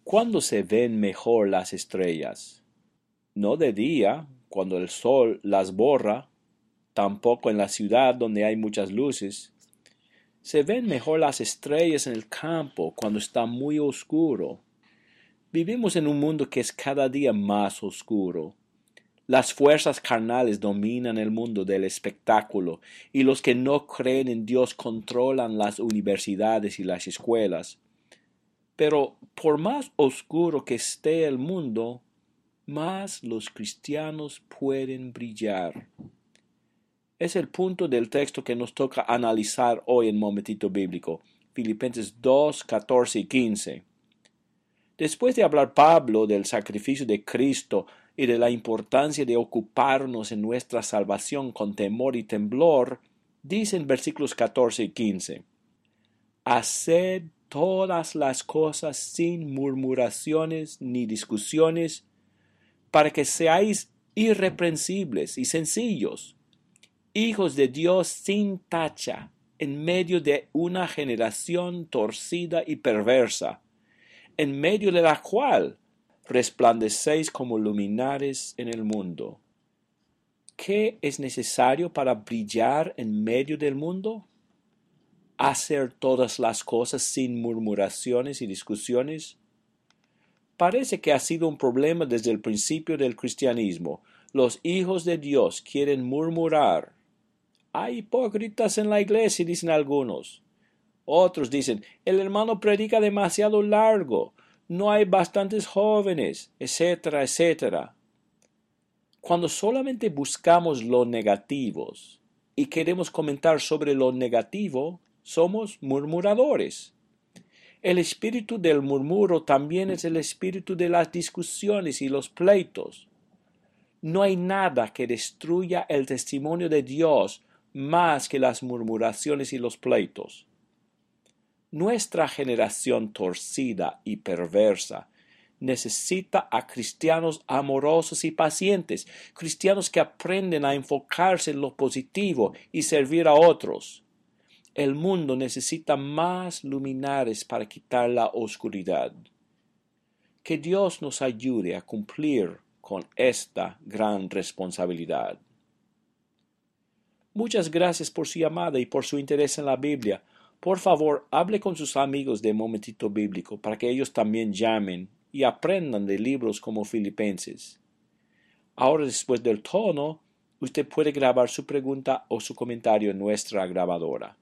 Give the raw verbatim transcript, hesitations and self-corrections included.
¿Cuándo se ven mejor las estrellas? No de día, cuando el sol las borra, tampoco en la ciudad donde hay muchas luces. Se ven mejor las estrellas en el campo cuando está muy oscuro. Vivimos en un mundo que es cada día más oscuro. Las fuerzas carnales dominan el mundo del espectáculo y los que no creen en Dios controlan las universidades y las escuelas. Pero por más oscuro que esté el mundo, más los cristianos pueden brillar. Es el punto del texto que nos toca analizar hoy en Momentito Bíblico, Filipenses dos, catorce y quince. Después de hablar Pablo del sacrificio de Cristo y de la importancia de ocuparnos en nuestra salvación con temor y temblor, dice en versículos catorce y quince, haced todas las cosas sin murmuraciones ni discusiones, para que seáis irreprensibles y sencillos, hijos de Dios sin tacha, en medio de una generación torcida y perversa, en medio de la cual resplandecéis como luminares en el mundo. ¿Qué es necesario para brillar en medio del mundo? Hacer todas las cosas sin murmuraciones y discusiones. Parece que ha sido un problema desde el principio del cristianismo. Los hijos de Dios quieren murmurar. Hay hipócritas en la iglesia, dicen algunos. Otros dicen, el hermano predica demasiado largo, no hay bastantes jóvenes, etcétera, etcétera. Cuando solamente buscamos lo negativo y queremos comentar sobre lo negativo, somos murmuradores. El espíritu del murmuro también es el espíritu de las discusiones y los pleitos. No hay nada que destruya el testimonio de Dios más que las murmuraciones y los pleitos. Nuestra generación torcida y perversa necesita a cristianos amorosos y pacientes, cristianos que aprenden a enfocarse en lo positivo y servir a otros. El mundo necesita más luminares para quitar la oscuridad. Que Dios nos ayude a cumplir con esta gran responsabilidad. Muchas gracias por su llamada y por su interés en la Biblia. Por favor, hable con sus amigos de Momentito Bíblico para que ellos también llamen y aprendan de libros como Filipenses. Ahora, después del tono, usted puede grabar su pregunta o su comentario en nuestra grabadora.